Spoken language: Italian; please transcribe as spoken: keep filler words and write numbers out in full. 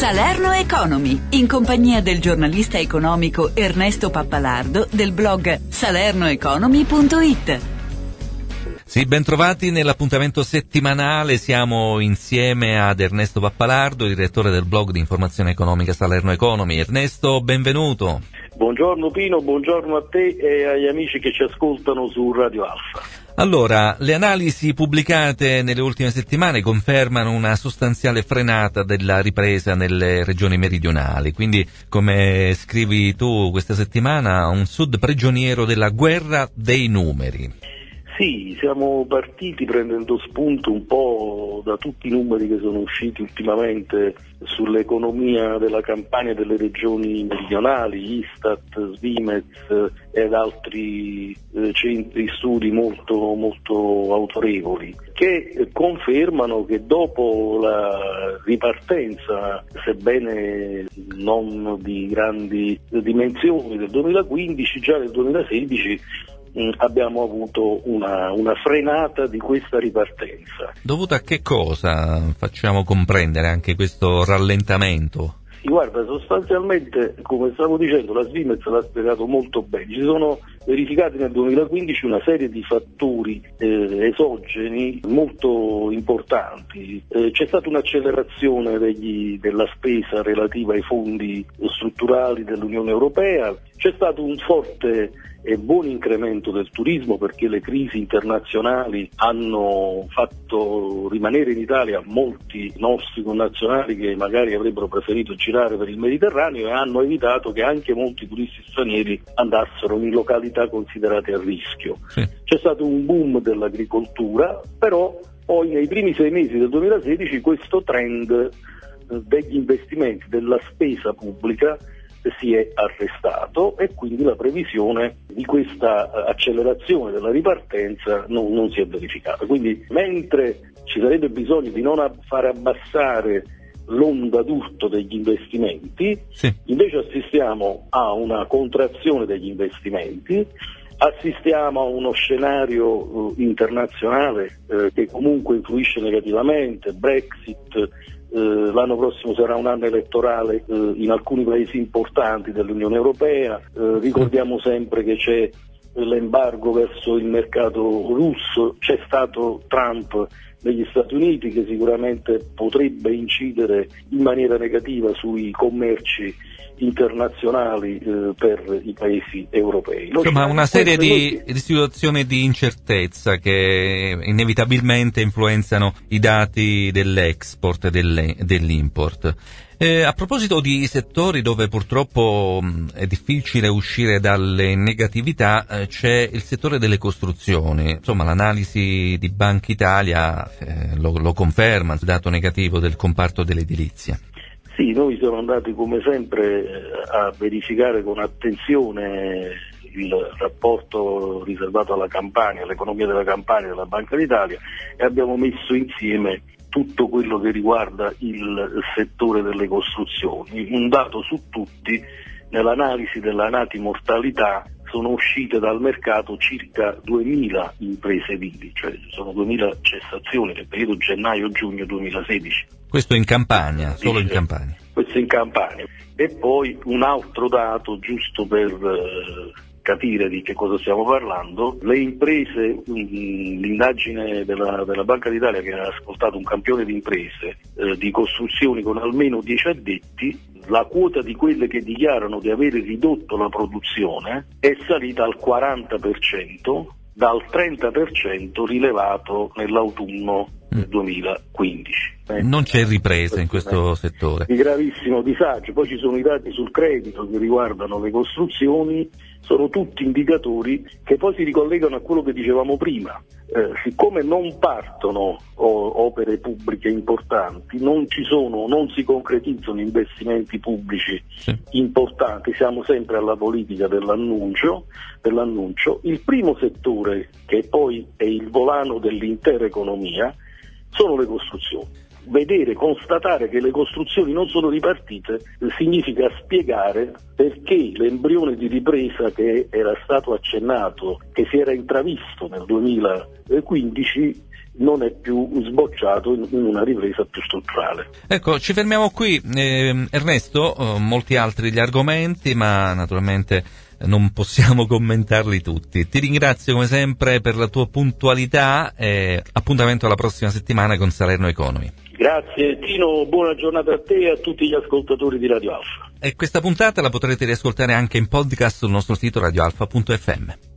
Salerno Economy, in compagnia del giornalista economico Ernesto Pappalardo del blog salerno economy punto it. Sì, bentrovati nell'appuntamento settimanale, siamo insieme ad Ernesto Pappalardo, direttore del blog di informazione economica Salerno Economy. Ernesto, benvenuto. Buongiorno Pino, buongiorno a te e agli amici che ci ascoltano su Radio Alfa. Allora, le analisi pubblicate nelle ultime settimane confermano una sostanziale frenata della ripresa nelle regioni meridionali, quindi come scrivi tu questa settimana, un sud prigioniero della guerra dei numeri. Sì, siamo partiti prendendo spunto un po' da tutti i numeri che sono usciti ultimamente sull'economia della Campania e delle regioni meridionali, Istat, Svimez ed altri eh, centri studi molto, molto autorevoli, che confermano che dopo la ripartenza, sebbene non di grandi dimensioni, del duemilaquindici, già nel duemilasedici abbiamo avuto una, una frenata di questa ripartenza. Dovuta a che cosa? Facciamo comprendere anche questo rallentamento. Sì, guarda, sostanzialmente, come stavo dicendo, la Svimez l'ha spiegato molto bene. Ci sono verificati nel duemilaquindici una serie di fattori eh, esogeni molto importanti. Eh, c'è stata un'accelerazione degli, della spesa relativa ai fondi strutturali dell'Unione Europea, c'è stato un forte e buon incremento del turismo perché le crisi internazionali hanno fatto rimanere in Italia molti nostri connazionali che magari avrebbero preferito girare per il Mediterraneo e hanno evitato che anche molti turisti stranieri andassero in località considerate a rischio. Sì. C'è stato un boom dell'agricoltura, però poi nei primi sei mesi del duemilasedici questo trend degli investimenti, della spesa pubblica si è arrestato e quindi la previsione di questa accelerazione della ripartenza non, non si è verificata. Quindi mentre ci sarebbe bisogno di non fare abbassare l'onda d'urto degli investimenti, sì. Invece assistiamo a una contrazione degli investimenti, assistiamo a uno scenario uh, internazionale uh, che comunque influisce negativamente, Brexit. Uh, l'anno prossimo sarà un anno elettorale uh, in alcuni paesi importanti dell'Unione Europea, uh, ricordiamo sempre che c'è l'embargo verso il mercato russo, c'è stato Trump negli Stati Uniti che sicuramente potrebbe incidere in maniera negativa sui commerci internazionali eh, per i paesi europei. Insomma, una serie di, di situazioni di incertezza che inevitabilmente influenzano i dati dell'export e delle, dell'import. Eh, a proposito di settori dove purtroppo mh, è difficile uscire dalle negatività, eh, c'è il settore delle costruzioni. Insomma, l'analisi di Banca Italia eh, lo, lo conferma, il dato negativo del comparto dell'edilizia. Sì, noi siamo andati come sempre a verificare con attenzione il rapporto riservato alla Campania, all'economia della Campania della Banca d'Italia e abbiamo messo insieme tutto quello che riguarda il settore delle costruzioni. Un dato su tutti, nell'analisi della nati mortalità sono uscite dal mercato circa duemila imprese edili, cioè ci sono duemila cessazioni nel periodo gennaio-giugno duemilasedici. Questo in Campania, solo in Campania. Questo in Campania. E poi un altro dato, giusto per eh, capire di che cosa stiamo parlando, le imprese, mh, l'indagine della, della Banca d'Italia che ha ascoltato un campione di imprese eh, di costruzioni con almeno dieci addetti, la quota di quelle che dichiarano di avere ridotto la produzione è salita al quaranta per cento dal trenta per cento rilevato nell'autunno del duemilaquindici. Eh, non c'è ripresa in questo settore. Di gravissimo disagio. Poi ci sono i dati sul credito che riguardano le costruzioni, sono tutti indicatori che poi si ricollegano a quello che dicevamo prima. Eh, siccome non partono o, opere pubbliche importanti, non ci sono, non si concretizzano investimenti pubblici sì. importanti, siamo sempre alla politica dell'annuncio, dell'annuncio. Il primo settore, che poi è il volano dell'intera economia, sono le costruzioni. Vedere, constatare che le costruzioni non sono ripartite eh, significa spiegare perché l'embrione di ripresa che era stato accennato, che si era intravisto nel duemilaquindici, non è più sbocciato in una ripresa più strutturale. Ecco, ci fermiamo qui. Eh, Ernesto, eh, molti altri gli argomenti, ma naturalmente non possiamo commentarli tutti. Ti ringrazio come sempre per la tua puntualità e appuntamento alla prossima settimana con Salerno Economy. Grazie Tino, buona giornata a te e a tutti gli ascoltatori di Radio Alfa. E questa puntata la potrete riascoltare anche in podcast sul nostro sito radio alfa punto effe emme.